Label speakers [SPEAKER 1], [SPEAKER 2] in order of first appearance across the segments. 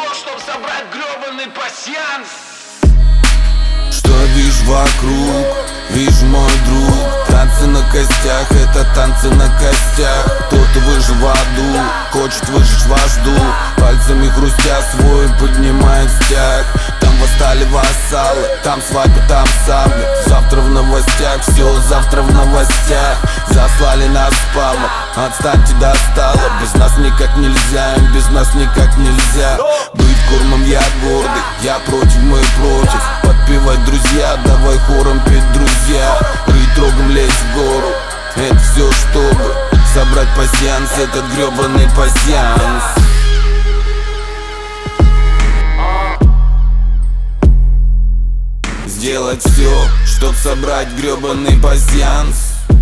[SPEAKER 1] чтоб собрать грёбаный пасьянс.
[SPEAKER 2] Что видишь вокруг? Вижу, мой друг, танцы на костях, это танцы на костях. Кто-то выжил в аду, хочет выжить вожду. Пальцами хрустя свой поднимает стяг. Там восстали вассалы, там свадьба, там сабли. Завтра в новостях, все завтра в новостях. Заслали нас спамом, отстаньте, достало. Без нас никак нельзя, им без нас никак нельзя. Быть кормом я гордый, я против, мы против. Подпевать, друзья, давай хором петь, друзья. Рыть рогом, лезть в гору, это все чтобы собрать пасьянс, этот гребаный пасьянс. Сделать все, чтоб собрать гребаный пасьянс.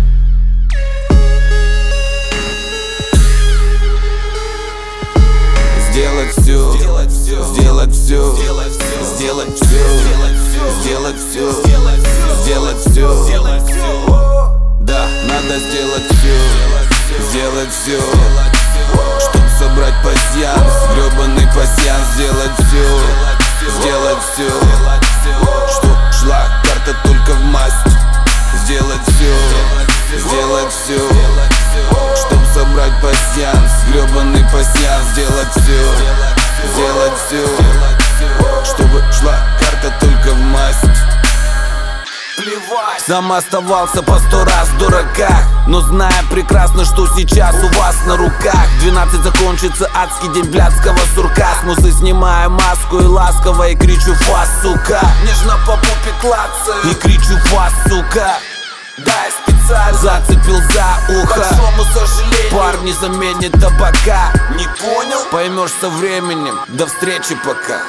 [SPEAKER 2] Сделать все, сделать все, сделать все, сделать все, сделать все. Да, надо сделать все, чтоб собрать пасьянс, гребаный пасьянс. Сделать все, чтоб шла карта только в масть. Сделать все, чтоб собрать пасьянс, гребаный пасьянс. Сделать все, чтобы шла карта только в масть. Плевать. Сам оставался по 100 раз в дураках, но зная прекрасно, что сейчас у вас на руках. 12 закончится адский день блядского сурка. С музы снимаю маску и ласково и кричу: фас, сука. Нежно по попе клацаю и кричу: фас, сука. Да, я специально зацепил за ухо. К большому сожалению, парни заменят табака. Не понял? Поймешь со временем. До встречи пока.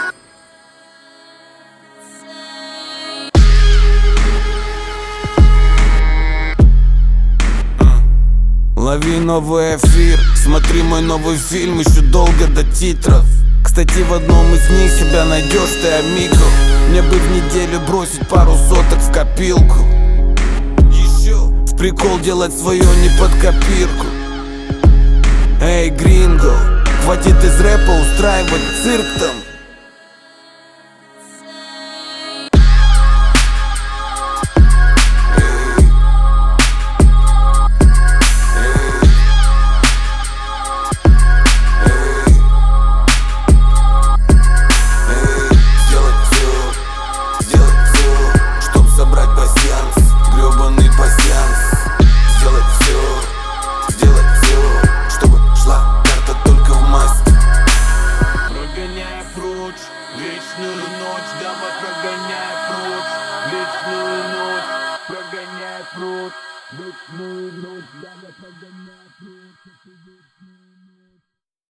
[SPEAKER 2] Лови новый эфир, смотри мой новый фильм, еще долго до титров. Кстати, в одном из них себя найдешь ты, амиго. Мне бы в неделю бросить пару соток в копилку. Еще в прикол делать свое не под копирку. Эй, гринго, хватит из рэпа устраивать цирк там.
[SPEAKER 1] Вечную ночь, давай прогоняй прочь. Вечную ночь, прогоняй прочь. Вечную ночь, давай прогоняй.